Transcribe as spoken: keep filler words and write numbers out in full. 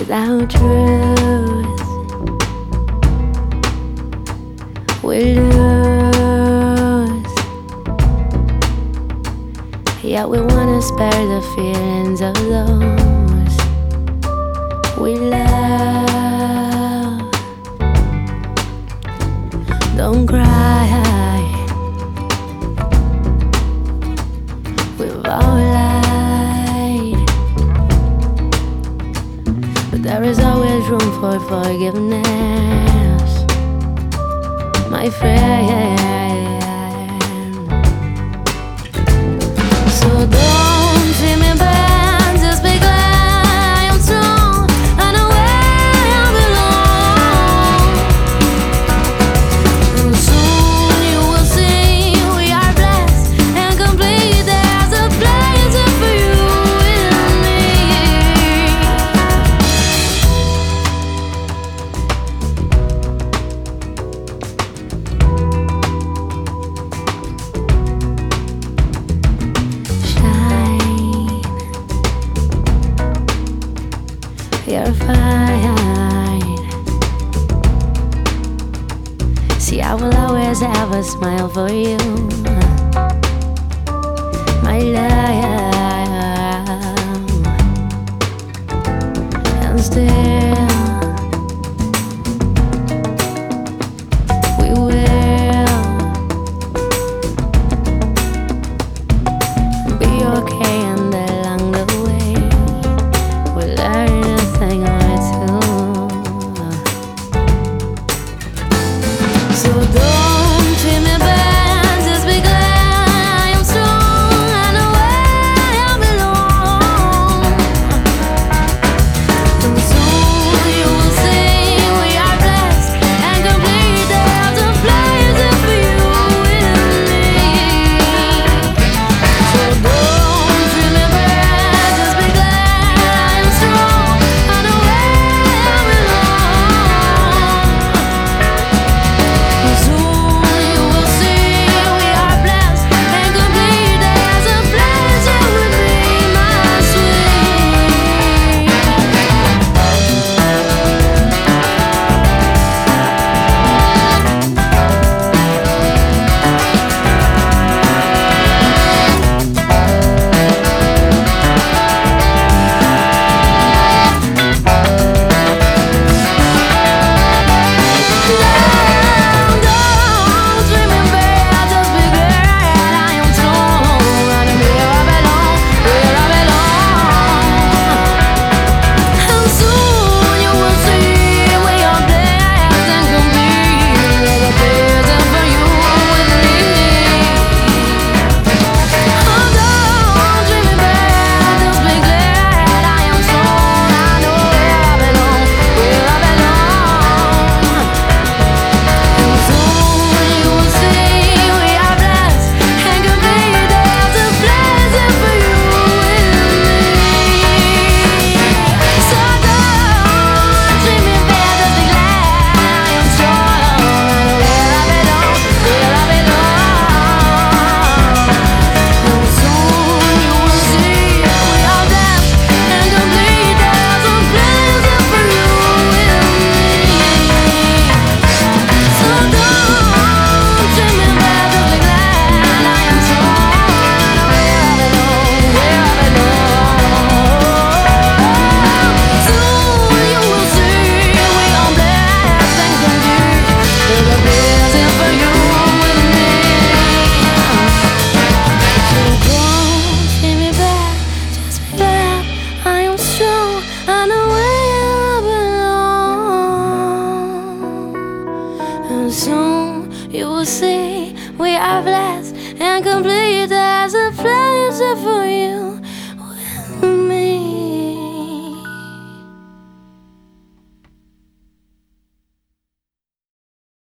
Without truth, we lose. Yet we wanna spare the feelings of those we love. Don't cry, we've all lied, but there is always room for forgiveness, my friend. So don't treat me bad, just be glad I am strong. I know where I belong. And soon you will see we are blessed and complete. There's a place for you and me. You're fine. See, I will always have a smile for you, my love. And still we will be okay, and along the way we'll learn a thing or two. So don't treat me bad, just be glad I am strong. I know where I belong. And soon you will see we are blessed and complete. There's a place for you and me. So don't treat me bad, just be glad I am strong. I know where I belong. And soon you will see we are blessed and complete. There's a place with me, my sweet. Don't treat me bad, just be glad I am strong. I know where I belong, where I belong. And soon you will see we are blessed and complete. There's a place for you with me. Oh, don't treat me bad, just be glad I am strong. I know where I belong, where I belong. And soon you will see we are blessed and complete. There's a place for you and me. So don't treat me bad, just be glad I am strong. I know where I belong, where I belong. And soon you will see we are blessed and complete. There's a place for you and me. So don't treat me bad, just be glad I am strong. I know where I belong, where I belong. Soon you will see we are blessed and complete. There's a place for you and me. So don't treat me bad, just be glad I am strong. I know where I belong. And soon you will see we are blessed and complete.